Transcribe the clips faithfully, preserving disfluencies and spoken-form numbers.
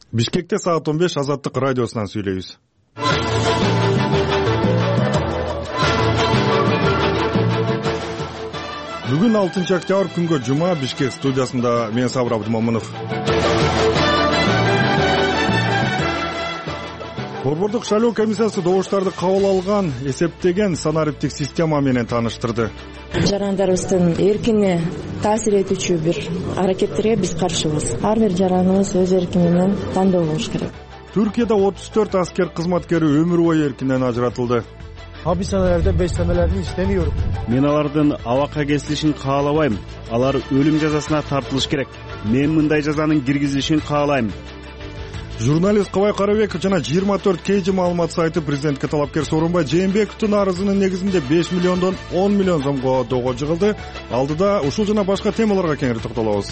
Бишкекте саат он беш Азаттык радиосунан сүйлөйбүз. Бүгүн алтынчы октябрь күнгө жума. Бишкек студиясында мен Сабыр Абдымомунов. Борбордук шайлоо комиссиясы добуштарды кабыл алган эсептеген санариптик система менен тааныштырды. Жарандарыбыздын эркине таасир этүүчү бир аракеттерге биз каршыбыз. Ар бир жараныбыз өз эрки менен тандоо болуш керек. Түркияда отуз төрт аскер кызматкери өмүр бою эркинен ажыратылды. Хабисханаларда бештемелерин иштemiyorum. Мен алардын абакка кесилишин каалабайм. Алар өлүм жазасына тартылыш керек. Мен мындай жазанын киргизилишин каалайм. Журналист Кабай Карабеков жана жыйырма төрт кей жи маалымат сайты президентке талапкер Сооронбай Жээнбековдун арызынын негизинде беш миллиондон он миллион сомго доого жыгылды. Алдыда ушул жана башка темаларга кеңири токтолобуз.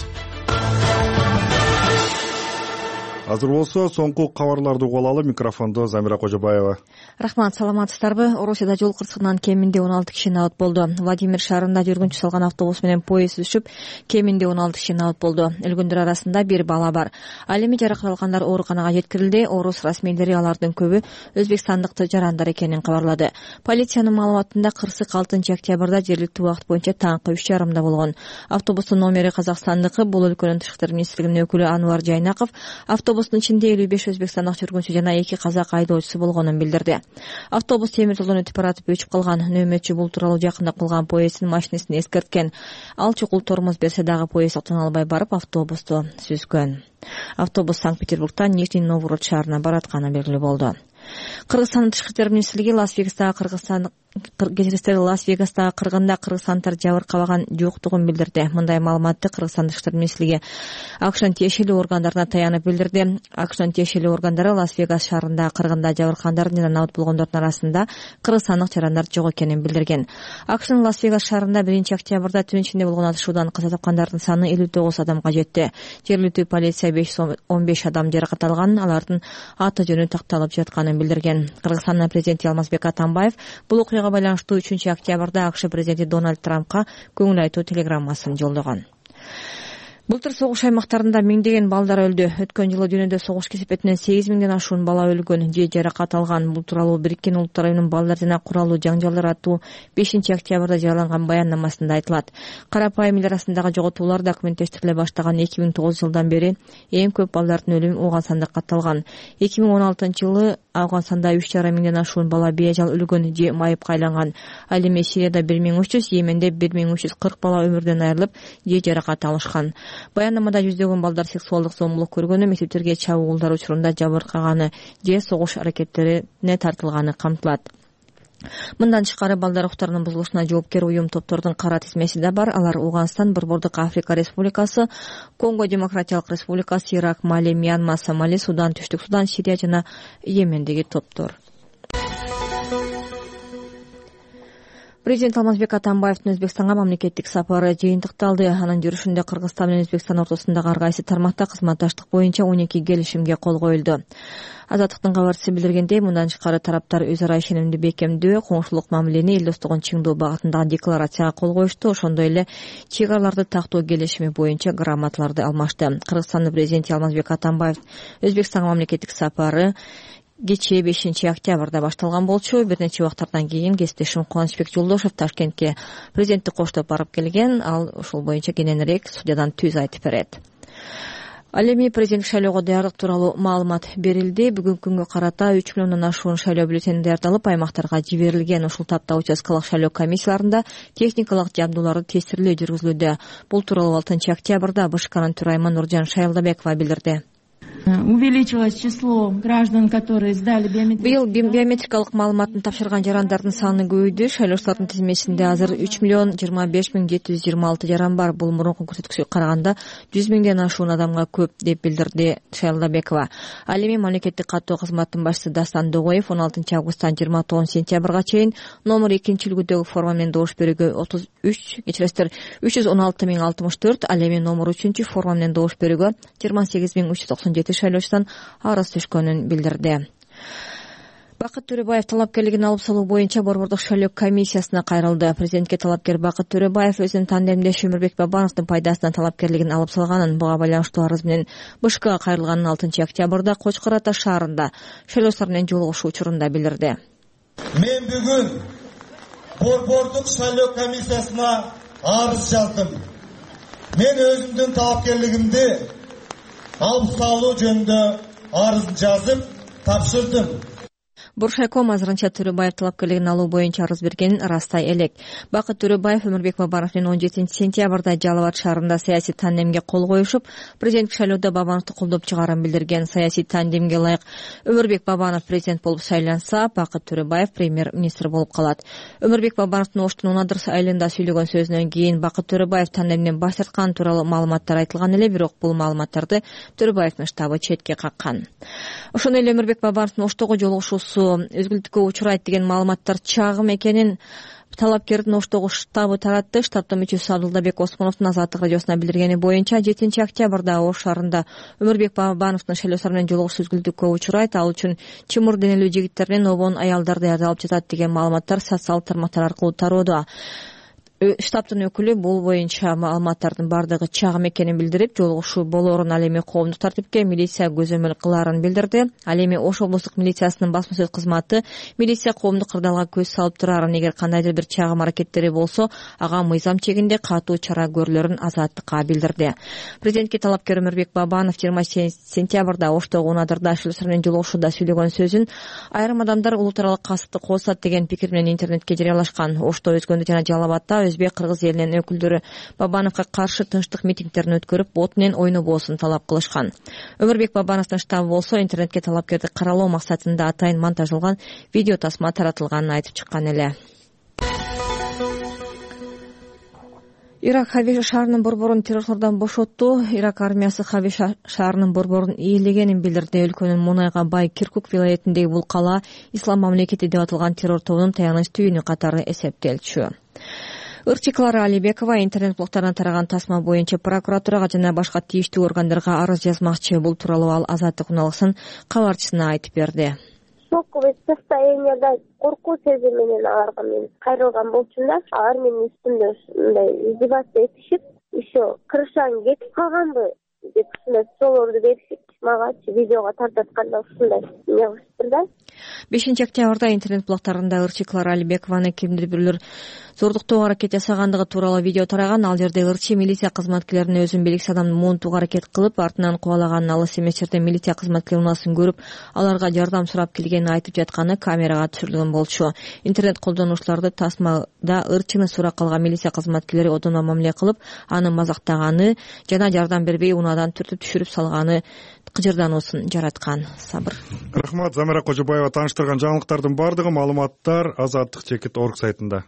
Азыр болсо соңку кабарларды угуп алалы. Микрофондо Замира Кожобаева. Рахмат, саламатсыздарбы? Орусияда жол кырсыгынан кеминде он алты киши набыт болду. Владимир шаарында жүргүнчү салган автобус менен поезд түшүп, кеминде он алты киши набыт болду. Өлгөндөр арасында бир бала бар. Ал эми жаракат алгандар ооруканага жеткирилди. Орус расмийлери алардын көбү өзбекстандык жарандар экенин кабарлады. Полициянын маалыматында кырсык алтынчы октябрда жергиликтүү убакыт боюнча таңкы үч жарымда болгон. Автобустун номери казакстандыкы. Бул өлкөнүн тышкы иштер министрлигинин өкүлү Анвар Жайнаков автобустун ичинде элүү беш өзбекстандык жүргүнчү жана эки казак айдоочусу болгонун билдирди. Автобус темир жолдон өтүп баратып өчүп калган. Нөөмөтчү бул тууралуу жакында кылган поезддин машинистин эскерткен. Ал чукул тормоз берсе дагы поезд токтоно албай барып автобусту сүзгөн. Автобус Санкт-Петербургтан Нижний Новгород шаарына баратканы белгилүү болду. Кыргызстандын тышкы иштер министрлиги Лас-Вегастагы Кыргызстан кечиристер Лас-Вегастагы кыргында кыргызстанддар жабыркабаган жоктугун билдирди. Мындай маалыматты Кыргызстандын тышкы иштер министрлиги АКШнын тиешелүү органдарына таянып билдирди. АКШнын тиешелүү органдары Лас-Вегас шаарында кыргында жабыркандардын жана набыт болгондордун арасында кыргызстандык жарандар жок экенин билдирген. АКШнын Лас-Вегас шаарында биринчи октябрда түн ичинде болгон атышуудан каза тапкандардын саны элүү тогуз адамга жетти. Жергиликтүү полиция беш жүз он беш адам жаракат алган, алардын аты жөнү такталып жатканын билдирген. Кыргызстандын президенти Алмазбек Атамбаев бул окуяга байланыштуу үчүнчү октябрда АКШ президенти Дональд Трампка көңүл айтуу телеграммасын жолдогон. Былтыр согуш аймактарында миңдеген балдар өлдү. Өткөн жылы дүйнөдө согуш кесепетинен сегиз миңден ашуун бала өлгөн же жаракат алган. Бул тууралуу Бириккен Улуттар уюмунун балдар жана куралуу жаңжалдар аттуу бешинчи октябрда жарыяланган баяндамасында айтылат. Карапайым эл арасындагы жоготуулар документтештириле баштаган эки миң тогузунчу жылдан бери эң көп балдардын өлүмү Ооганстанда катталган. эки миң он алтынчы жылы Ооганстанда үч жарым миңден ашуун бала бейажал өлгөн же майыпка айланган. Ал эми Сирияда бир миң үч жүз, Йеменде бир миң үч жүз кырк бала өмүрдөн айрылып же жаракат алышкан. Баяндамада жүздөгөн балдар сексуалдык зомбулук көргөнү, мектептерге чабуулдар учурунда жабыркаганы же согуш аракеттерине тартылганы камтылат. Мындан тышкары балдар укуктарынын бузулушуна жоопкер уюм топтордун кара тизмеси да бар. Алар Ооганстан, Борбордук Африка Республикасы, Конго Демократиялык Республикасы, Ирак, Мали, Мьянма, Сомали, Судан, Түштүк Судан, Сирия жана Йемендеги топтор. Президент Алмазбек Атамбаевдин Өзбекстанга мамлекеттик сапары жыйынтыкталды. Анын жүрүшүндө Кыргызстан менен Өзбекстан ортосундагы ар кайсы тармакта кызматташтык боюнча он эки келишимге кол коюлду. Азаттыктын кабарчысы билдиргендей, мындан тышкары тараптар өз ара ишенимди бекемдөө, коңшулук мамилени, эл достугун чыңдоо багытындагы декларацияга кол коюшту. Ошондой эле чек араларды тактоо келишими боюнча грамоталарды алмашты. Кыргызстандын президенти Алмазбек Атамбаев Өзбекстанга мамлекеттик сапары кечээ бешинчи октябрда башталган болчу. Бир нече убактардан кийин кесиптешим Кубанычбек Жолдошев Ташкентке президентти коштоп барып келген. Ал ушул боюнча кененирээк студиядан түз айтып берет. Ал эми президенттик шайлоого даярдык тууралуу маалымат берилди. Бүгүнкү күнгө карата үч миллиондон ашуун шайлоо бюллетени даярдалып, аймактарга жиберилген. Ушул тапта участкалык шайлоо комиссияларында техникалык жабдууларды тестирлөө жүргүзүлүүдө. Бул тууралуу алтынчы октябрда БШКнын төрайымы Нуржан Шайлдабекова билдирди. Увеличилось число граждан, которые сдали биометрические. Быйыл биометрикалык маалыматын тапшырган жарандардын саны көбөйдү. Шайлоочулардын тизмесинде азыр үч миллион жыйырма беш миң жети жүз жыйырма алты жаран бар. Бул мурунку көрсөткүчкө караганда жүз миңден ашуун адамга көп, деп билдирди Шайлдабекова. Ал эми мамлекеттик каттоо кызматынын башчысы Дастан Догоев он алтынчы августтан жыйырма тогузунчу сентябрга чейин номер экинчи үлгүдөгү форма менен добуш берүүгө отуз үч, кечиресиздер, үч жүз он алты миң алтымыш төрт, ал эми номер үчүнчү форма менен добуш берүүгө жыйырма сегиз миң үч жүз токсон жети шайлоочудан арыз түшкөнүн билдирди. Бакыт Төрөбаев талапкерлигин алып салуу боюнча борбордук шайлоо комиссиясына кайрылды. Президентке талапкер Бакыт Төрөбаев өзүнүн тандемдеши Өмүрбек Бабановдун пайдасына талапкерлигин алып салганын, буга байланыштуу арыз менен БШКга кайрылганын алтынчы октябрда Кочкор Ата шаарында шайлоочулар менен жолугушуу учурунда билдирди. Мен бүгүн борбордук шайлоо комиссиясына арыз жаздым. Мен өзүмдүн талапкерлигимди алып салуу жөнүндө арыз жазып тапшырдым. Буршайком азырынча Төрөбаев талапкерлигин алуу боюнча арыз бергенин ырастай элек. Бакыт Төрөбаев Өмүрбек Бабанов менен он жетинчи сентябрда Жалал Абад шаарында саясий тандемге кол коюшуп, президенттик шайлоодо Бабановду колдоп чыгаарын билдирген. Саясий тандемге ылайык Өмүрбек Бабанов президент болуп шайланса, Бакыт Төрөбаев премьер-министр болуп калат. Өмүрбек Бабановдун Оштун Унадыр айылында сүйлөгөн сөзүнөн кийин Бакыт Төрөбаев тандемден баш тартканы тууралуу маалыматтар айтылган эле, бирок бул маалыматтарды Төрөбаевдин штабы четке каккан. Ошондой эле Өмүрбек Бабановдун Оштогу жолугушуусу өзгүлтүккө учурайт деген маалыматтар чагым экенин талапкердин Оштогу штабы таратты. Штабтын мүчөсү Абдылдабек Осмоновдун Азаттык радиосуна билдиргени боюнча жетинчи октябрда Ош шаарында Өмүрбек Бабановдун шайлоочулар менен жолугушуу өзгүлтүккө учурайт, ал үчүн чымыр денелүү жигиттерден обон аялдар даярдалып жатат деген маалыматтар социалдык тармактар аркылуу тароодо. Штабтын өкүлү бул боюнча маалыматтардын бардыгы чагым экенин билдирип, жолугушуу болоорун, ал эми коомдук тартипке милиция көзөмөл кылаарын билдирди. Ал эми Ош облустук милициясынын басма сөз кызматы милиция коомдук кырдаалга көз салып тураарын, эгер кандайдыр бир чагым аракеттери болсо, ага мыйзам чегинде катуу чара көрүлөрүн Азаттыкка билдирди. Президентке талапкер Өмүрбек Бабанов жыйырма сентябрда Оштогу Унадырда шайлоочулар менен жолугушууда сүйлөгөн сөзүн айрым адамдар улуу тууралык касыпты коосат деген пикир менен интернетке жарыялашкан. Ошто Өзгөндө жана Жалал Абадда өзбек кыргыз элинин өкүлдөрү Бабановго каршы тынчтык митингдерин өткөрүп, бот менен ойнобоосун талап кылышкан. Өмүрбек Бабановдун штабы болсо интернетке талапкерди каралоо максатында атайын монтаждалган видео тасма таратылганын айтып чыккан эле. Ирак Хави шаарынын борборун террорчулардан бошотту. Ирак армиясы Хави шаарынын борборун ээлегенин билдирди. Өлкөнүн мунайга бай Киркук вилаятындагы бул кала Ислам мамлекети деп аталган террор тобунун таяныч түйүнү катары эсептелчү. Ырчы Клара Алибекова интернет-блогтардан тараган тасма боюнча прокуратурага жана башка тийиштүү органдарга арыз жазмакчы. Бул тууралуу ал Азаттык журналыгынын кабарчысына айтып берди. Шоковый состоянияда коркуу сезими менен аларга мен кайрылган болчумун да. Алар менин үстүмдө ушундай издеваться этишип, еще крышаң кетип калганбы деп ушундай суроолорду беришип, магачы видеого тартатканда ушундай эмне кылышыптыр да. бешинчи октябрда интернет-блогтарында Ырчы Клара Алибекованы кимдир бирлер зордуктоого аракет жасагандыгы тууралуу видео тараган. Ал жерде Ырчы милиция кызматкерлерин өзүн белгисиз адамдын муунтууга аракет кылып, артынан кубалаганын, алыс эмес жерде милиция кызматкерлери унасын көрүп, аларга жардам сурап келгенин айтып жатканы камерага түшүрүлгөн болчу. Интернет колдонуучуларды тасмада Ырчыны суракка алган милиция кызматкерлери одоно мамиле кылып, аны мазактаганы жана жардам бербей унаадан түртүп түшүрүп салганы кыжырдануусун жараткан. Сабыр. Рахмат. Замира Кожобаева тааныштырган жаңылыктардын бардыгы маалыматтар азаттык чекит точка орг сайтында.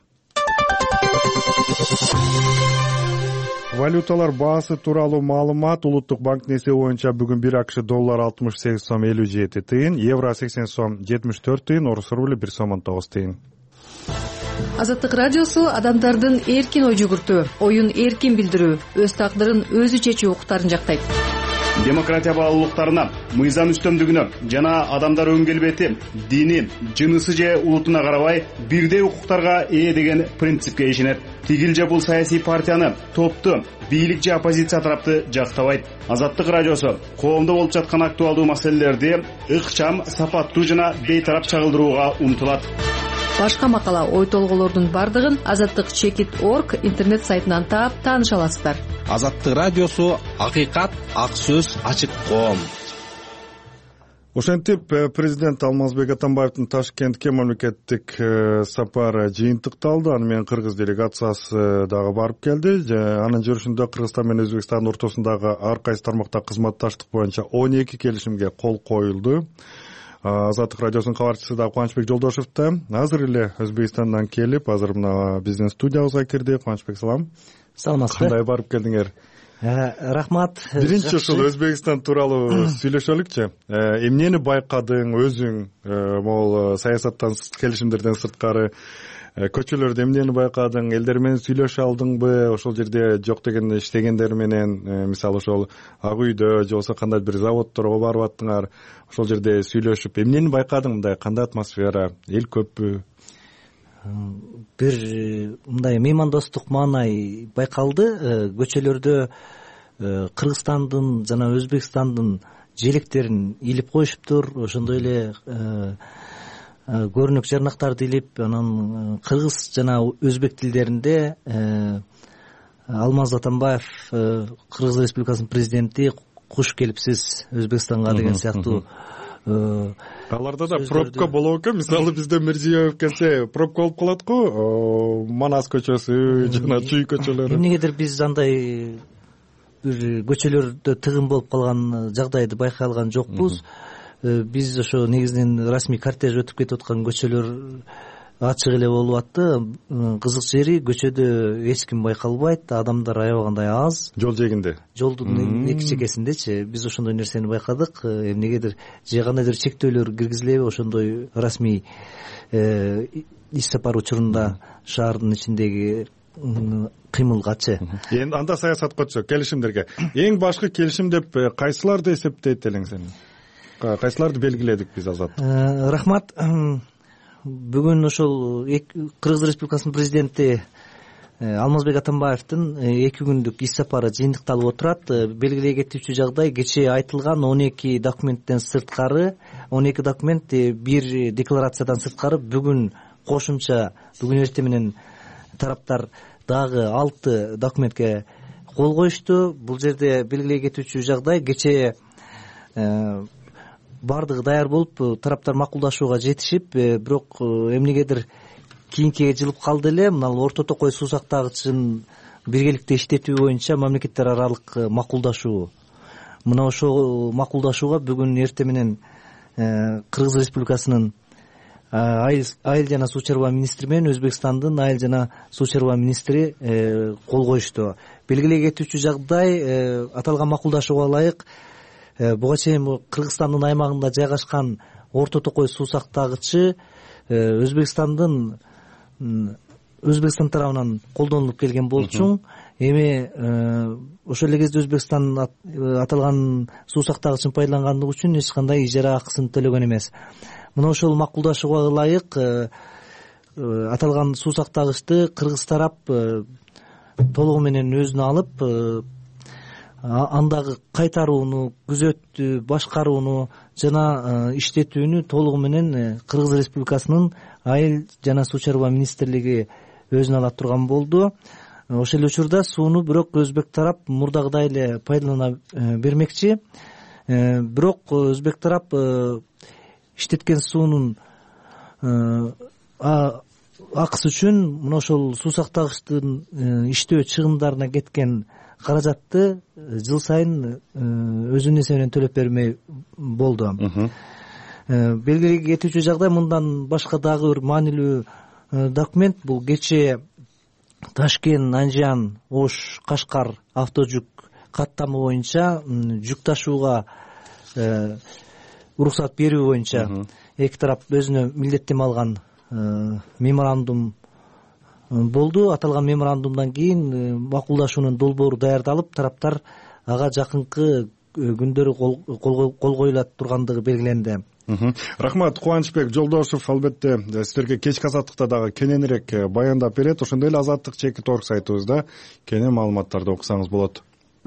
Валюталар баасы тууралуу маалымат. Улуттук банктын эсеби боюнча бүгүн бир АКШ доллар алтымыш сегиз сом элүү жети тыйын, евро сексен сом жетимиш төрт тыйын, орус рубли бир сом он тогуз тыйын. Азаттык радиосу адамдардын эркин ой жүгүртүү, оюн эркин билдирүү, өз тагдырын өзү чечүү укуктарын жактайт. Демократия баалуулуктарына, мыйзам үстөмдүгүнө жана адамдар өн келбети, дини, жынысы же улутуна карабай бирдей укуктарга ээ деген принципке ишенет. Тигил же бул саясий партияны, топту, бийлик же оппозиция тарапты жактабайт. Азаттык радиосу коомдо болуп жаткан актуалдуу маселелерди ыкчам, сапаттуу жана бейтарап чагылдырууга умтулат. Башка макала, ой толголордун бардыгын азаттык чекит точка орг интернет сайтынан таап тааныша аласыздар. Азаттык радиосу акыйкат, ак сөз, ачык коом. Ошентип президент Алмазбек Атамбаевдин Ташкентке мамлекеттик сапары жыйынтыкталды. Аны менен кыргыз делегациясы дагы барып келди. Анын жүрүшүндө Кыргызстан менен Өзбекстандын ортосундагы ар кайсы тармакта кызматташтык боюнча он эки келишимге кол коюлду. Азаттык радиосунун кабарчысы да Кубанычбек Жолдошев да азыр эле Өзбекстандан келип, азыр мына биздин студиябызга кирди. Кубанычбек, салам. Саламатсызбы? Кандай барып келдиңер? Рахмат. Биринчи ушул Өзбекстан тууралуу сүйлөшөлүкчү. Эмнени байкадың өзүң, могул саясаттан, келишимдерден сырткары? көчөлөрдө эмнени байкадың, элдер менен сүйлөшө алдыңбы, ошол жерде жок деген иштегендер менен, мисалы ошол Ак үйдө же болбосо кандай бир заводторго барып аттыңар, ошол жерде сүйлөшүп эмнени байкадың, мындай кандай атмосфера, эл көппү? Бир мындай меймандостук маанай байкалды. Көчөлөрдө Кыргызстандын жана Өзбекстандын желектерин илип коюшуптур. Ошондой эле көрүнүк жарнактарды илип, анан кыргыз жана өзбек тилдеринде Алмаз Атамбаев, Кыргыз Республикасынын президенти, куш келипсиз Өзбекстанга деген сыяктуу. Аларда да пробка болот экен. Мисалы бизде Мирзиёев келсе пробка болуп калат го, Манас көчөсү жана Чүй көчөлөрү. Эмнегедир биз андай бир көчөлөрдө тыгын болуп калган жагдайды байкай алган жокпуз. Биз ошо негизинен расмий кортеж өтүп кетип аткан көчөлөр ачык эле болуп атты. Кызык жери көчөдө эч ким байкалбайт, адамдар аябагандай аз. Жол жээгинде, жолдун эки чекесиндечи биз ошондой нерсени байкадык. Эмнегедир же кандайдыр чектөөлөр киргизилеби, ошондой расмий иш сапар учурунда шаардын ичиндеги кыймылгачы. Эми анда саясатка өтсөк, келишимдерге эң башкы келишим деп кайсыларды эсептейт элең сен? Кайсыларды белгиледик биз, Азат? Рахмат. Бүгүн ошол Кыргыз Республикасынын президенти Алмазбек Атамбаевдин эки күндүк иш сапары жыйынтыкталып отурат. Белгилей кетүүчү жагдай, кечээ айтылган он эки документтен сырткары, он эки документ бир декларациядан сырткары бүгүн кошумча, бүгүн эртең менен тараптар дагы алты документке кол коюшту. Бул жерде белгилей кетүүчү жагдай, кечээ бардыгы даяр болуп, тараптар макулдашууга жетишип, бирок эмнегедир кийинкиге жылып калды эле. Мына Орто Токой суу сактагычын биргеликте иштетүү боюнча мамлекеттер аралык макулдашуу. Мына ошол макулдашууга бүгүн эртең менен Кыргыз Республикасынын айыл жана суу чарба министри менен Өзбекстандын айыл жана суу чарба министри кол коюшту. Белгилей кетүүчү жагдай, аталган макулдашууга ылайык буга чейин Кыргызстандын аймагында жайгашкан Орто Токой суу сактагычы Өзбекстандын Өзбекстан тарабынан колдонулуп келген болчу. Эми ошол эле кезде Өзбекстан аталган суу сактагычын пайдалангандыгы үчүн эч кандай ижара акысын төлөгөн эмес. Мына ошол макулдашууга ылайык аталган суу сактагычты кыргыз тарап толугу менен өзүнө алып, андагы кайтарууну, күзөттү, башкарууну жана иштетүүнү толугу менен Кыргыз Республикасынын айыл жана суу чарба министрлиги өзүнө ала турган болду. Ошол учурда сууну бирок өзбек тарап мурдагыдай эле пайдалана бермекчи. Бирок өзбек тарап иштеткен суунун акысы үчүн мына ошол суу сактагычтын иштөө чыгымдарына кеткен каражатты жыл сайын өзүнүн эсебинен төлөп бермей болду. Белгилей кетүүчү жагдай, мындан башка дагы бир маанилүү документ, бул кечээ Ташкент, Анжан, Ош, Кашкар автожүк каттамы боюнча жүк ташууга уруксат берүү боюнча эки тарап өзүнө милдеттеме алган меморандум болду. Аталган меморандумдан кийин макулдашуунун долбоору даярдалып, тараптар ага жакынкы күндөрү кол коюлат тургандыгы белгиленди. Рахмат. Кубанычбек Жолдошев албетте сиздерге кечки азаттыкта дагы кененирээк баяндап берет. Ошондой эле Азаттык чекит орг сайтыбызда кенен маалыматтарды окусаңыз болот.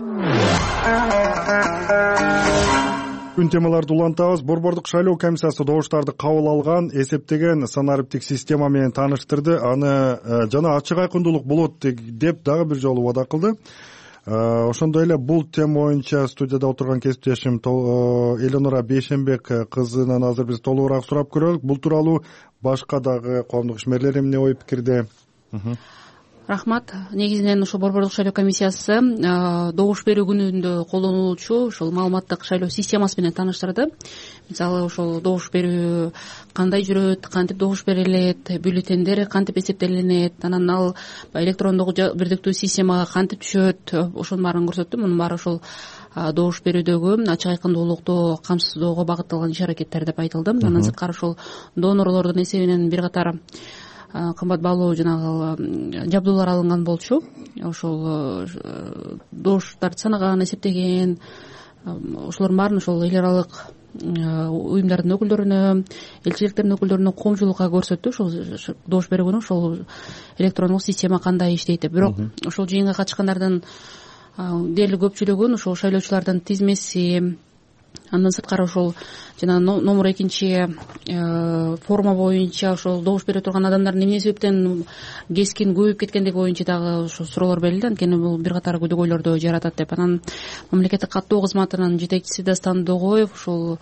Күн темаларды улантабыз. Борбордук шайлоо комиссиясы добуштарды кабыл алган эсептеген санариптик система менен тааныштырды. Аны жана ачык айкындуулук болот деп дагы бир жолу убада кылды. Ошондой эле бул тема боюнча студияда отурган кесиптешим Эленора Бейшенбек кызынан азыр биз толугураак сурап көрөлүк. Бул тууралуу башка дагы коомдук ишмерлер эмне ой пикирде? Рахмат. Негизинен ошо Борбордук шайлоо комиссиясы добуш берүү күнүндө колдонулуучу ошол маалыматтык шайлоо системасы менен тааныштырды. Мисалы ошол добуш берүү кандай жүрөт, кантип добуш берилет, бюллетендер кантип эсептелинет, анан ал электрондук бирдиктүү системага кантип түшөт, ошонун баарын көрсөттү. Мунун баары ошол добуш берүүдөгү ачык айкындуулукту камсыздоого багытталган иш аракеттер деп айтылды. Андан сырткары ошол донорлордун эсебинен бир катар кымбат баалуу жанагы жабдуулар алынган болчу. Ошол добуштарды санаган, эсептеген, ошолордун баарын ошол эл аралык уюмдардын өкүлдөрүнө, элчиликтердин өкүлдөрүнө коомчулукка көрсөттү. Ошол добуш берүүнү ошол электрондук система кандай иштейт деп. Бирок ошол жыйынга катышкандардын дээрлик көпчүлүгүн ошол шайлоочулардын тизмеси, андан сырткары ошол жана номер экинчи форма боюнча ошол добуш бере турган адамдардын эмне себептен кескин көбөйүп кеткендиги боюнча дагы ошо суроолор берилди. Анткени бул бир катар көйгөйлөрдү жаратат деп. Анан мамлекеттик каттоо кызматынын жетекчиси Дастан Догоев ушул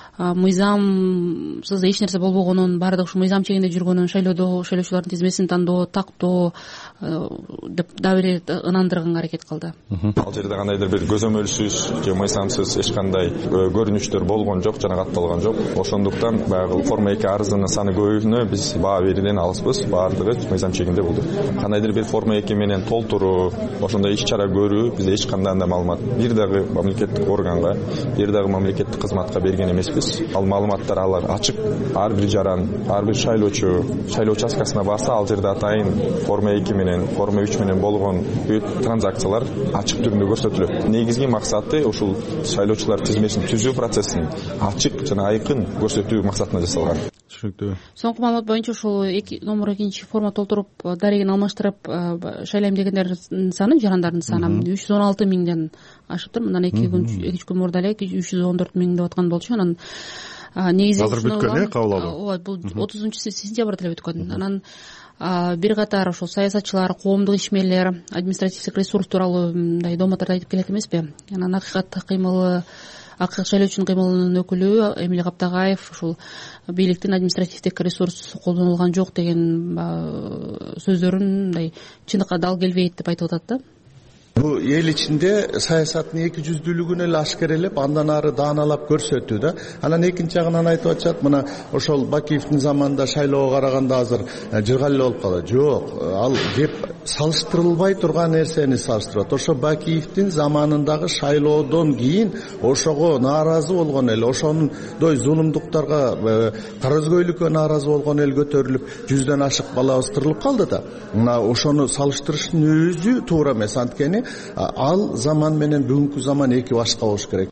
мыйзамсыз эч нерсе болбогонун, баардык ушу мыйзам чегинде жүргөнүн, шайлоодо шайлоочулардын тизмесин тандоо тактоо деп дагы бир ынандырганга аракет кылды. Ал жерде кандайдыр бир көзөмөлсүз же мыйзамсыз эч кандай көрүнүштөр болгон жок жана катталган жок. Ошондуктан баягы форма эки арыздын саны көбөйүүнө биз баа берүүдөн алыспыз. Баардыгы мыйзам чегинде болду. Кандайдыр бир форма эки менен толтуруу, ошондой иш чара көрүү бизде эч кандай да маалымат бир дагы мамлекеттик органга, бир дагы мамлекеттик кызматка берген эмеспиз. Ал маалыматтар алар ачык. Ар бир жаран, ар бир шайлоочу шайлоо участкасына барса, ал жерде атайын форма эки менен, форма үч менен болгон бүт транзакциялар ачык түрүндө көрсөтүлөт. Негизги максаты ушул шайлоочулар тизмесин түзүү процессин ачык жана айкын көрсөтүү максатында жасалган. Түшүнүктүү. Соңку маалымат боюнча ушул номер экинчи форма толтуруп, дарегин алмаштырып шайлайм дегендердин саны, жарандардын саны үч жүз он алты миңден ашыптыр. Мындан эки күн эки үч күн мурда эле үч жүз он төрт миң деп аткан болчу. Анан негизи азыр бүткөн э кабыл алуу. Ооба, бул отузунчу сентябрда эле бүткөн. Анан бир катар ошол саясатчылар, коомдук ишмерлер, административдик ресурс тууралуу мындай домоторду айтып келет эмеспи? Анан акыйкат кыймылы, акыйкат шайлоочунун кыймылынын өкүлү Эмиль Каптагаев ушул бийликтин административдик ресурс колдонулган жок деген сөздөрүн мындай чындыкка дал келбейт деп айтып атат да. Бул эл ичинде саясаттын эки жүздүүлүгүн эле ашкерелеп, андан ары дааналап көрсөтүү да. Анан экинчи жагынан айтып атышат, мына ошол Бакиевдин заманында шайлоого караганда азыр жыргал эле болуп калат. Жок, ал кеп салыштырылбай турган нерсени салыштырат. Ошо Бакиевдин заманындагы шайлоодон кийин ошого нааразы болгон эл, ошондой зулумдуктарга, кара өзгөйлүккө нааразы болгон эл көтөрүлүп, жүздөн ашык балабыз кырылып калды да. Мына ошону салыштырыштын өзү туура эмес. Анткени ал заман менен бүгүнкү заман эки башка болуш керек.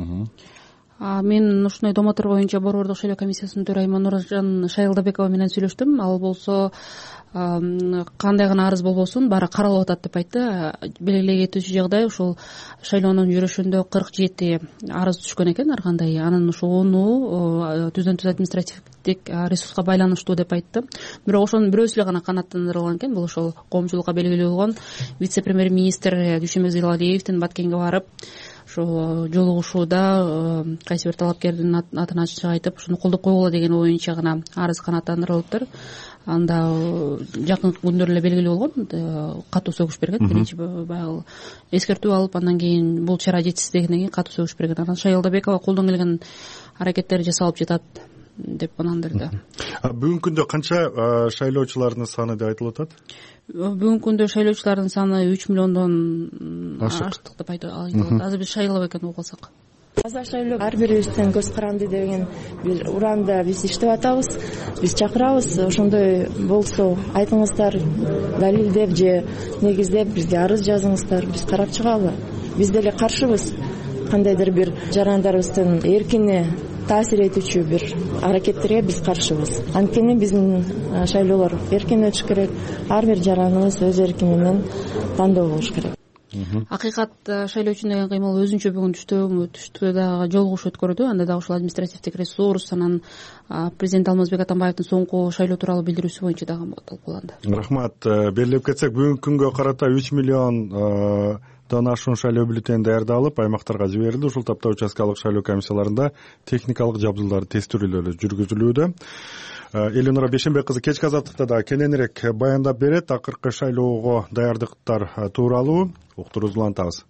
Мен ушундай домотор боюнча Борбордук шайлоо комиссиясынын төрайымы Нуржан Шайлдабекова менен сүйлөштүм. Ал болсо кандай гана арыз болбосун баары каралып атат деп айтты. Белгилей кетүүчү жагдай ушул шайлоонун жүрүшүндө кырк жети арыз түшкөн экен ар кандай. Анын ушу ону түздөн түз административдик ресурска байланыштуу деп айтты. Бирок ошонун бирөөсү эле гана канааттандырылган экен. Бул ошол коомчулукка белгилүү болгон вице-премьер-министр Дүйшөнбек Зыйладиевдин Баткенге барып ошо жолугушууда кайсы бир талапкердин атын ачык айтып ушуну колдоп койгула деген боюнча гана арыз канааттандырылыптыр. Анда жакынкы күндөр эле белгилүү болгон катуу сөгүш берген. Биринчи баягы эскертүү алып, андан кийин бул чара жетишсиздегенден кийин катуу сөгүш берген. Анан Шайлдабекова колдон келген аракеттер жасалып жатат деп ынандырды. Бүгүнкү күндө канча шайлоочулардын саны деп айтылып атат? Бүгүнкү күндө шайлоочулардын саны үч миллиондон аштык деп айтылып атат. Азыр биз шайлоо экенин угуп алсак. Азыр шайлоо ар бирибизден көз каранды деген бир урамда биз иштеп атабыз. Биз чакырабыз. Ошондой болсо айтыңыздар, далилдеп же негиздеп бизге арыз жазыңыздар. Биз карап чыгалы. Биз деле каршыбыз. Кандайдыр бир жарандарыбыздын эркине таасир этүүчү бир аракеттерге биз каршыбыз. Анткени биздин шайлоолор эркин өтүш керек. Ар бир жараныбыз өз эрки менен тандоо болуш керек. Акыйкат шайлоочу деген кыймыл өзүнчө бүгүн түштө түштө дагы жолугуш өткөрдү. Анда дагы ушул административдик ресурс, анан президент Алмазбек Атамбаевдин соңку шайлоо тууралуу билдирүүсү боюнча дагы талкууланды. Рахмат. Белгилеп кетсек, бүгүнкү күнгө карата үч миллион дан ашуун шайлоо бюллетени даярдалып, аймактарга жиберилди. Ушул тапта участкалык шайлоо комиссияларында техникалык жабдуулар тестирүүлөрү жүргүзүлүүдө. Элинура Бешенбек кызы кечки азаттыкта да кененирээк баяндап берет. Акыркы шайлоого даярдыктар тууралуу уктуруубузду улантабыз.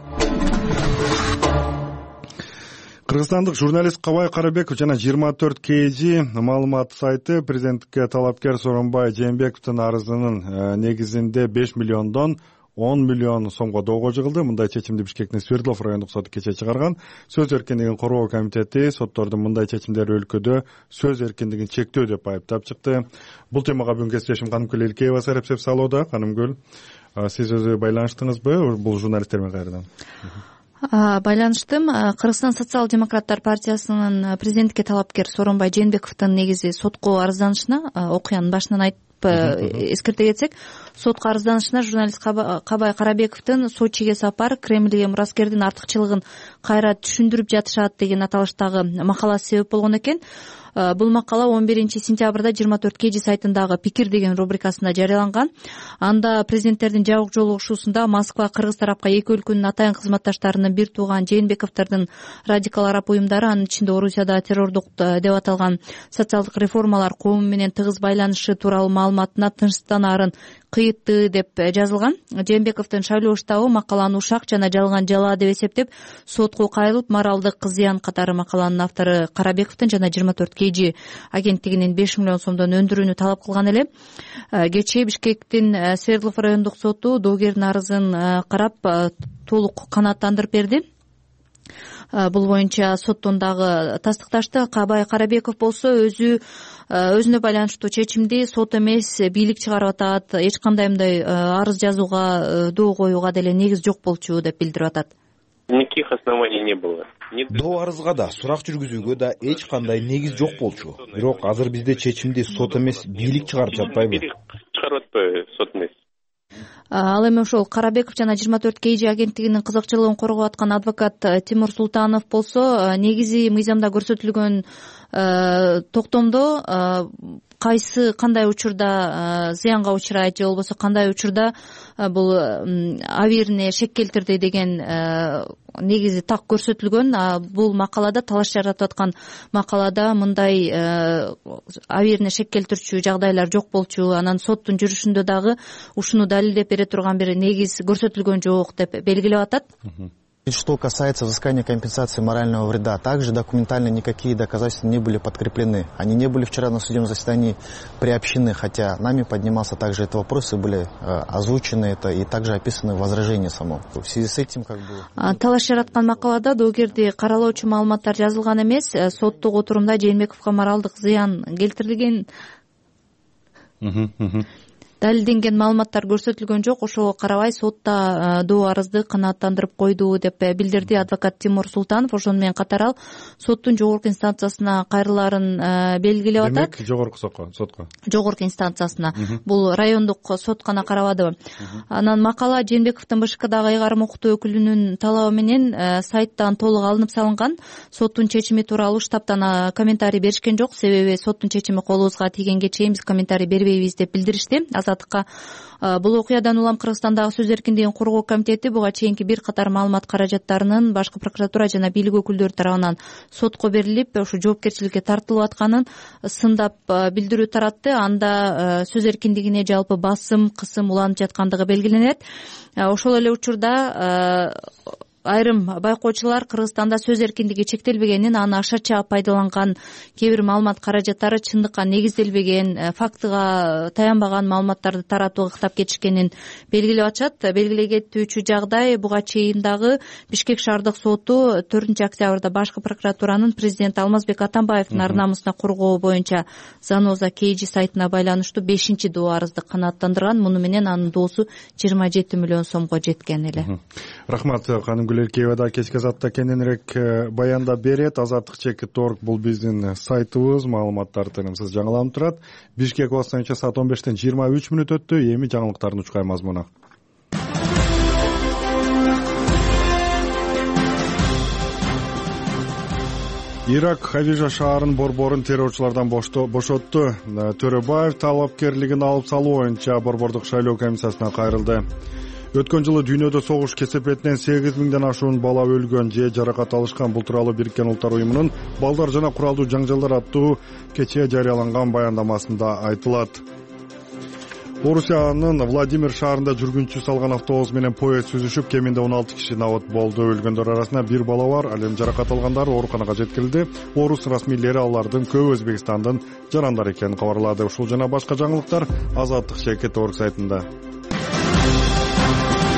Кыргызстандык журналист Кабай Карабеков жана жыйырма төрт кей жи маалымат сайты президенттикке талапкер Сооронбай Жээнбековдун арызынын негизинде беш миллиондон он миллион сомго доого жыгылды. Мындай чечимди Бишкектин Свердлов райондук соты кече чыгарган. Сөз эркиндигин коргоо комитети соттордун мындай чечимдери өлкөдө сөз эркиндигин чектөө деп айыптап чыкты. Бул темага бүгүн кесиптешим Канымгүл Элкеева серепсеп салууда. Канымгүл, сиз өзү байланыштыңызбы бул журналистер менен кайрадан? Байланыштым. Кыргызстан социал-демократтар партиясынын президенттикке талапкер Сооронбай Жээнбековдун негизи сотко арызданышына, окуянын башынан айтып эскерте кетсек, сотко арызданышына журналист Кабай Карабековдун Сочиге сапар Кремльге мураскердин артыкчылыгын кайра түшүндүрүп жатышат деген аталыштагы макаласы себеп болгон экен. Бул макала он биринчи сентябрда жыйырма төрт кж сайтындагы пикир деген рубрикасында жарыяланган. Анда президенттердин жабык жолугушуусунда Москва кыргыз тарапка эки өлкөнүн атайын кызматташтарынын бир тууган Жээнбековдордун радикал араб уюмдары, анын ичинде Орусияда террордук деп аталган социалдык реформалар коому менен тыгыз байланышы тууралуу маалыматына тынчтан арын кыйытты деп жазылган. Жээнбековдун шайлоо штабы макаланы ушак жана жалган жала деп эсептеп сотко кайрылып, моралдык зыян катары макаланын автору Карабековдун жана жыйырма төрт кж агенттигинин беш миллион сомдон өндүрүүнү талап кылган эле. Кечээ Бишкектин Свердлов райондук соту доогердин арызын карап толук канааттандырып берди. Бул боюнча соттун дагы тастыкташты. Кабай Карабеков болсо өзү өзүнө байланыштуу чечимди сот эмес бийлик чыгарып атат. Эч кандай мындай арыз жазууга, доо коюуга деле негиз жок болчу деп билдирип атат. Никаких оснований не было. Доо арызга да, сурак жүргүзүүгө да эч кандай негиз жок болчу. Бирок азыр бизде чечимди сот эмес бийлик чыгарып жатпайбы? Бийлик чыгарып атпайбы, сот эмес. Ал эми ошол Карабеков жана жыйырма төрт кж агенттигинин кызыкчылыгын коргоп аткан адвокат Тимур Султанов болсо, негизи мыйзамда көрсөтүлгөн токтомдо кайсы кандай учурда зыянга учурайт же болбосо кандай учурда бул абийирине шек келтирди деген негизи так көрсөтүлгөн. Бул макалада, талаш жаратып аткан макалада мындай абийирине шек келтирчү жагдайлар жок болчу. Анан соттун жүрүшүндө дагы ушуну далилдеп бере турган бир негиз көрсөтүлгөн жок деп белгилеп атат. Что касается взыскания компенсации морального вреда, также документально никакие доказательства не были подкреплены. Они не были вчера на судебном заседании приобщены, хотя нами поднимался также этот вопрос и были э, озвучены это и также описаны в возражении самом. В связи с этим как бы... Талаш жараткан макалада доогерди каралоочу маалыматтар жазылган эмес. Соттук отурумда Жээнбековго моралдык зыян келтирилген далилденген маалыматтар көрсөтүлгөн жок. Ошого карабай сотта доо арызды канааттандырып койду деп билдирди адвокат Тимур Султанов. Ошону менен катар ал соттун жогорку инстанциясына кайрылаарын белгилеп атат. Демек жогорку сотко, сотко. Жогорку инстанциясына. Бул райондук сот гана карабады. Анан макала Жээнбековдун БШКдагы ыйгарым окутуу өкүлүнүн талабы менен сайттан толук алынып салынган. Соттун чечими тууралуу штабтан комментарий беришкен жок. Себеби соттун чечими колубузга тийгенге чейин биз комментарий бербейбиз деп билдиришти. Бул окуядан улам Кыргызстандагы сөз эркиндигин коргоо комитети буга чейинки бир катар маалымат каражаттарынын башкы прокуратура жана бийлик өкүлдөрү тарабынан сотко берилип, ушу жоопкерчиликке тартылып атканын сындап билдирүү таратты. Анда сөз эркиндигине жалпы басым, кысым уланып жаткандыгы белгиленет. Ошол эле учурда айрым байкоочулар Кыргызстанда сөз эркиндиги чектелбегенин, аны ашарча пайдаланган кээ бир маалымат каражаттары чындыкка негизделбеген, фактыга таянбаган маалыматтарды таратууга ыктап кетишкенин белгилеп атышат. Белгилей кетүүчү жагдай, буга чейин дагы Бишкек шаардык соту төртүнчү октябрда башкы прокуратуранын президент Алмазбек Атамбаевдин ар намысына коргоо боюнча Заноза кж сайтына байланыштуу бешинчи доо арызды канааттандырган. Муну менен анын доосу жыйырма жети миллион сомго жеткен эле. Рахмат. Канымгүл Элкеева кечки саатта кененирээк баяндап берет. Азаттык чекит орг бул биздин сайтыбыз, маалыматтар тынымсыз жаңыланып турат. Бишкек убакыт боюнча саат он бештен жыйырма үч мүнөт өттү. Эми жаңылыктардын учкай мазмуну. Ирак Хавижа шаарынын борборун террорчулардан бошотту. Төрөбаев талапкерлигин алып салуу боюнча борбордук шайлоо комиссиясына кайрылды. Өткөн жылы дүйнөдө согуш кесепетинен сегиз миңден ашуун бала өлгөн же жаракат алышкан. Бул тууралуу Бириккен Улуттар уюмунун балдар жана куралдуу жаңжалдар аттуу кечээ жарыяланган баяндамасында айтылат. Орусиянын Владимир шаарында жүргүнчү салган автобус менен поезд сүзүшүп, кеминде он алты киши набат болду. Өлгөндөр арасында бир бала бар. Ал эми жаракат алгандар ооруканага жеткирилди. Орус расмийлери алардын көбү Өзбекстандын жарандары экенин кабарлады. Ушул жана башка жаңылыктар Азаттык чекит орг сайтында.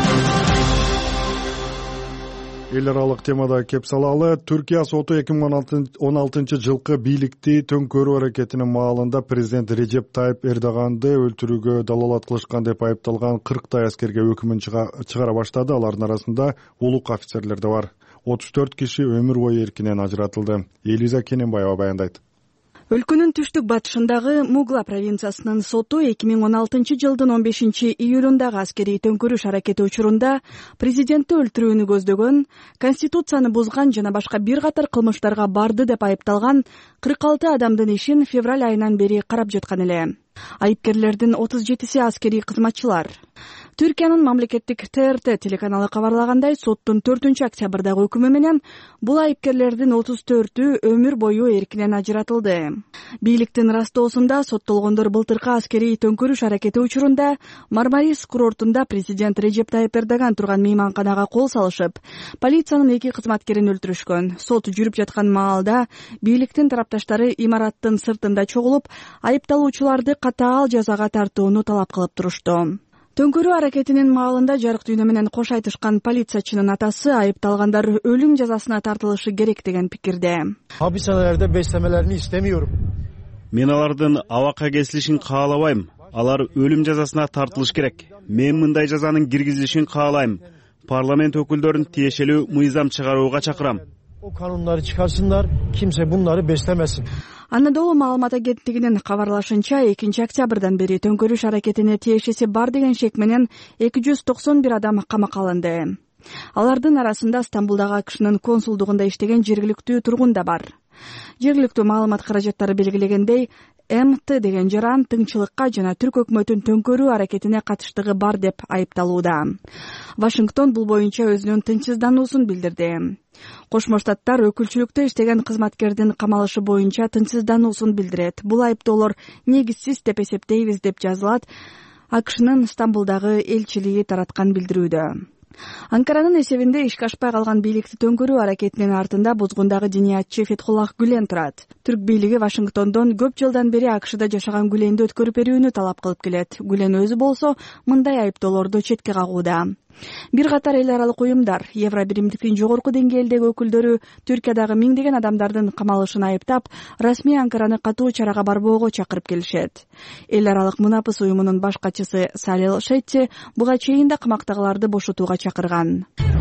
эл аралык темада кеп салалы. Түркия соту эки миң он алтынчы жылкы бийликти төңкөрүү аракетинин маалында президент Режеп Тайып Эрдоганды өлтүрүүгө далалат кылышкан деп айыпталган кырктай аскерге өкүмүн чыгара баштады. Алардын арасында улук офицерлер да бар. отуз төрт киши өмүр бою эркинен ажыратылды. Элиза Кененбаева баяндайт. Өлкөнүн түштүк батышындагы Мугла провинциясынын соту эки миң он алтынчы жылдын он бешинчи июлундагы аскерий төңкөрүш аракети учурунда президентти өлтүрүүнү көздөгөн, конституцияны бузган жана башка бир катар кылмыштарга барды деп айыпталган кырк алты адамдын ишин февраль айынан бери карап жаткан эле. Айыпкерлердин отуз жетиси аскерий кызматчылар. Түркиянын мамлекеттик Т Р Т телеканалы кабарлагандай, соттун төртүнчү октябрдагы өкүмү менен бул айыпкерлердин отуз төртү өмүр бою эркинен ажыратылды. Бийликтин ырастоосунда соттолгондор былтыркы аскерий төңкөрүш аракети учурунда Мармарис курортунда президент Режеп Тайып Эрдоган турган мейманканага кол салышып, полициянын эки кызматкерин өлтүрүшкөн. Сот жүрүп жаткан маалда бийликтин тарапташтары имараттын сыртында чогулуп, айыпталуучуларды катаал жазага тартууну талап кылып турушту. Төңкөрүү аракетинин маалында жарык дүйнө менен кош айтышкан полициячынын атасы айыпталгандар өлүм жазасына тартылышы керек деген пикирде. Hapishanelerde beslemelerini istemiyorum. Мен алардын абакка кесилишин каалабайм. Алар өлүм жазасына тартылыш керек. Мен мындай жазанын киргизилишин каалайм. Парламент өкүлдөрүн тиешелүү мыйзам чыгарууга чакырам. O kanunları çıkarsınlar, kimse bunları beslemesin. Анадолу маалымат агенттигинин кабарлашынча, экинчи октябрдан бери төңкөрүш аракетине тиешеси бар деген шек менен эки жүз токсон бир адам камакка алынды. Алардын арасында Стамбулдагы АКШнын консулдугунда иштеген жергиликтүү тургун да бар. Жергиликтүү маалымат каражаттары белгилегендей, М Т деген жаран тыңчылыкка жана түрк өкмөтүн төңкөрүү аракетине катыштыгы бар деп айыпталууда. Вашингтон бул боюнча өзүнүн тынчсыздануусун билдирди. Кошмо Штаттар өкүлчүлүктө иштеген кызматкердин камалышы боюнча тынчсыздануусун билдирет. Бул айыптоолор негизсиз деп эсептейбиз деп жазылат АКШнын Стамбулдагы элчилиги тараткан билдирүүдө. Анкаранын эсебинде ишке ашпай калган бийликти төңкөрүү аракетинин артында бузгундагы диниятчы Фетхуллах Гүлен турат. Түрк бийлиги Вашингтондон көп жылдан бери АКШда жашаган Гүленди өткөрүп берүүнү талап кылып келет. Гүлен өзү болсо мындай айыптоолорду четке кагууда. Бир катар эл аралык уюмдар, Евробиримдиктин жогорку деңгээлдеги өкүлдөрү Түркиядагы миңдеген адамдардын камалышын айыптап, расмий Анкараны катуу чарага барбоого чакырып келишет. Эл аралык Мунапыс уюмунун баш катчысы Салил Шетти буга чейин да камактагыларды бошотууга чакырган.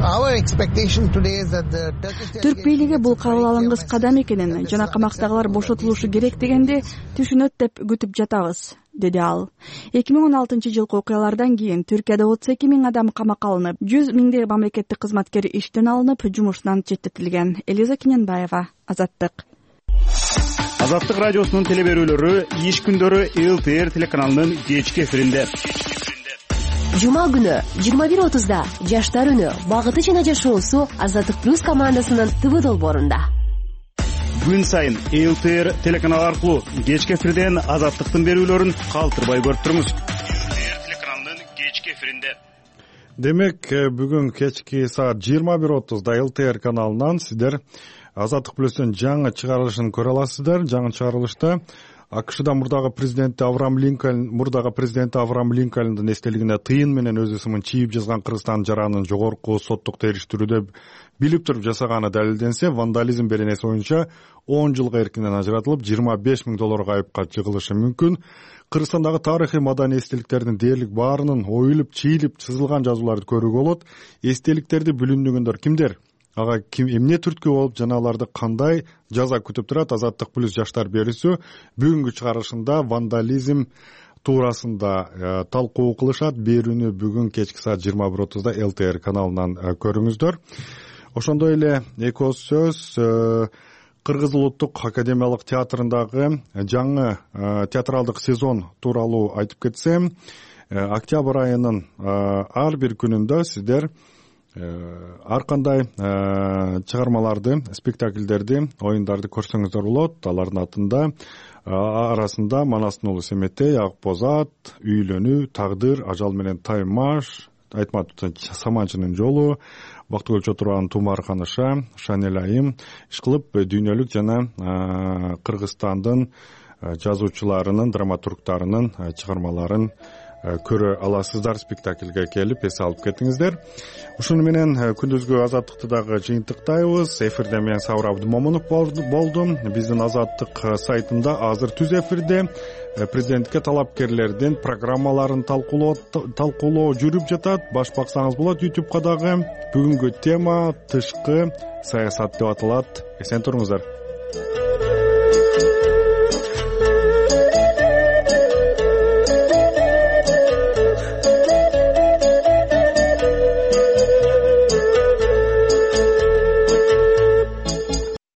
Түрк бийлиги бул кабыл алынгыс кадам экенин жана камактагылар бошотулушу керек дегенди түшүнөт деп күтүп жатабыз, деди ал. эки миң он алтынчы жылкы окуялардан кийин Түркияда отуз эки миң адам камакка алынып, жүз миңдей мамлекеттик кызматкер иштен алынып, жумушунан четтетилген. Элиза Кененбаева, Азаттык. Азаттык радиосунун телеберүүлөрү иш күндөрү Л Т Р телеканалынын кечки эфиринде. Жума күнү жыйырма бир отузда Жаштар үнү багыты жана жашоосу Азаттык плюс командасынын Т В долбоорунда. Күн сайын Л Т Р телеканалы аркылуу кечки эфирден Азаттыктын берүүлөрүн калтырбай көрүп турмуз. Л Т Р телеканалынын кечки эфиринде. Демек, бүгүн кечки саат жыйырма бир отузда Л Т Р каналынан сиздер Азаттык плюстун жаңы чыгарылышын көрө аласыздар. Жаңы чыгарылышта АКШда мурдагы президенти Авраам Линкольн, мурдагы президенти Авраам Линкольндун эстелигине тыйын менен өз исмин чийип жазган Кыргызстан жаранын жогорку соттук териштирүүдө билип туруп жасаганы далилденсе, вандализм беренеси боюнча он жылга эркинен ажыратылып, жыйырма беш миң долларга айыпка жыгылышы мүмкүн. Кыргызстандагы тарыхый маданий эстеликтердин дээрлик баарынын оюлуп, чийилип, сызылган жазууларды көрүүгө болот. Эстеликтерди бүлүндүгөндөр кимдер? Ага ким эмне түрткү болуп, жана аларды кандай жаза күтүп турат? Азаттык плюс жаштар берүүсү бүгүнкү чыгарылышында вандализм туурасында талкуу кылышат. Берүүнү бүгүн кечки саат жыйырма бир отузда Л Т Р каналынан көрүңүздөр. Ошондой эле эки ооз сөз Кыргыз улуттук академиялык театрындагы жаңы театралдык сезон тууралуу айтып кетсем, октябрь айынын ар бир күнүндө сиздер ар кандай чыгармаларды, спектакльдерди, оюндарды көрсөңүздөр болот. Алардын атында арасында Манастын уулу Семетей, Ак боз ат, Үйлөнүү, Тагдыр, Ажал менен Таймаш, Айтматовдун Саманчынын жолу, Бактыгүл Чотурбанын Тумар ханыша, Шанель айым, ишкылып дүйнөлүк жана Кыргызстандын жазуучуларынын, драматургтарынын чыгармаларын көрө аласыздар. Спектакльге келип эс алып кетиңиздер. Ушуну менен күндүзгү Азаттыкты дагы жыйынтыктайбыз. Эфирде мен Сабыр Абдымомунов болдум. Биздин Азаттык сайтында азыр түз эфирде президентке талапкерлердин программаларын талкуулоо жүрүп жатат. Баш баксаңыз болот ютубка дагы. Бүгүнкү тема тышкы саясат деп аталат. Эсен туруңуздар.